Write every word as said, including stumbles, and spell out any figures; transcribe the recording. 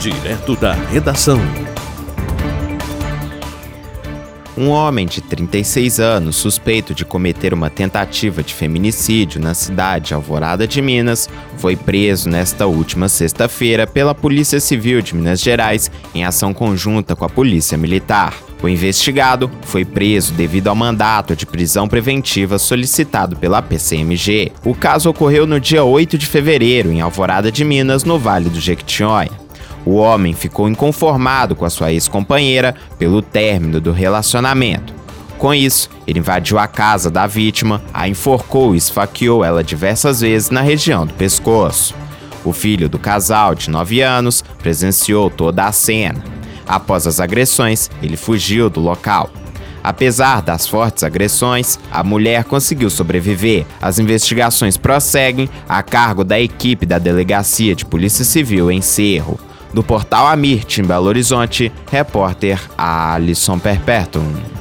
Direto da redação. Um homem de trinta e seis anos, suspeito de cometer uma tentativa de feminicídio na cidade de Alvorada de Minas, foi preso nesta última sexta-feira pela Polícia Civil de Minas Gerais em ação conjunta com a Polícia Militar. O investigado foi preso devido ao mandato de prisão preventiva solicitado pela P C M G. O caso ocorreu no dia oito de fevereiro, em Alvorada de Minas, no Vale do Jequitinhonha. O homem ficou inconformado com a sua ex-companheira pelo término do relacionamento. Com isso, ele invadiu a casa da vítima, a enforcou e esfaqueou ela diversas vezes na região do pescoço. O filho do casal, de nove anos, presenciou toda a cena. Após as agressões, ele fugiu do local. Apesar das fortes agressões, a mulher conseguiu sobreviver. As investigações prosseguem a cargo da equipe da Delegacia de Polícia Civil em Cerro. Do portal Amirte, em Belo Horizonte, repórter Alisson Perpétuo.